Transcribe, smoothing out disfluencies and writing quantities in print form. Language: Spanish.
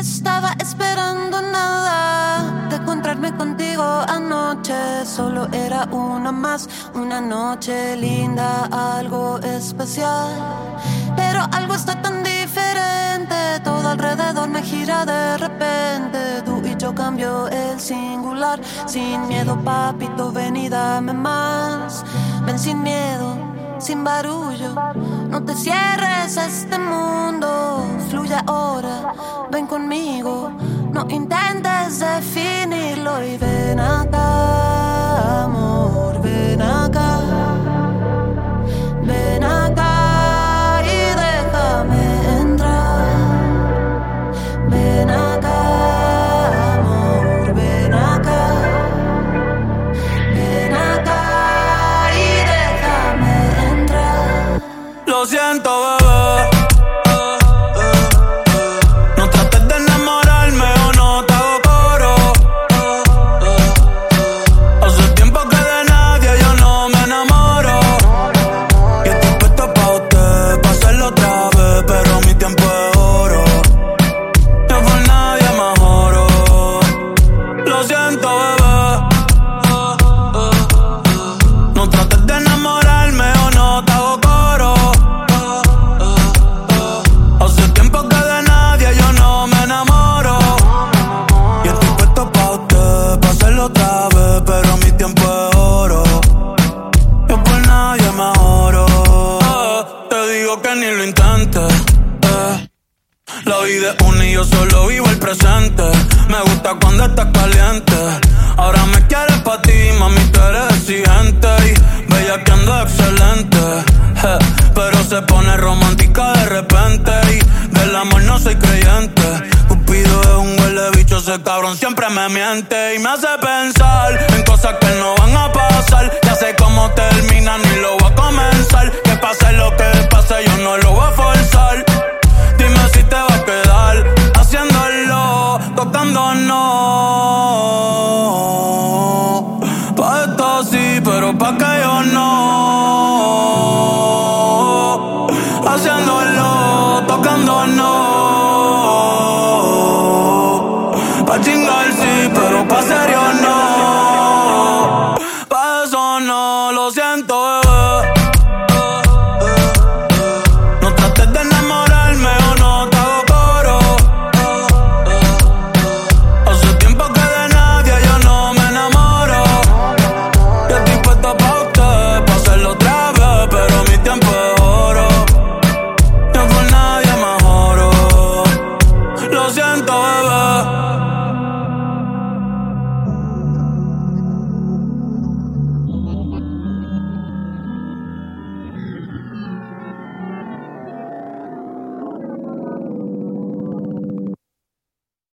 estaba esperando nada de encontrarme contigo anoche. Solo era una más, una noche linda, algo especial. Pero algo está tan diferente, todo alrededor me gira de repente. Tú y yo cambio el singular. Sin miedo, papito, ven y dame más. Ven sin miedo, sin barullo. No te cierres a este mundo. Fluye ahora, ven conmigo. No intentes definirlo. Y ven acá, amor, ven acá. Ven acá y déjame entrar. Ven acá, amor, ven acá. Ven acá y déjame entrar. Lo siento, bebé. No trates de enamorarme o no te hago coro. Hace tiempo que de nadie yo no me enamoro. Y estoy puesto pa' usted, pa' hacerlo otra vez, pero mi tiempo es oro. Yo por nadie me oro. Lo siento, bebé. No trates de enamorarme o no te hago coro. Hace tiempo que de nadie yo no me enamoro. Y estoy puesto pa' usted, pa' hacerlo otra vez, pero mi tiempo es oro. Yo por nadie me oro. Te digo que ni lo intentes. La vida es una y yo solo vivo el presente. Me gusta cuando estás caliente. Ahora me quieres pa' ti, mami, tú eres exigente. Y bella que ando excelente. Pero se pone romántica de repente. Y del amor no soy creyente. Cupido es un huele bicho, ese cabrón siempre me miente. Y me hace pensar en cosas que no van a pasar. Ya sé cómo termina, ni lo voy a comenzar. Que pase lo que pase, yo no lo voy a forzar.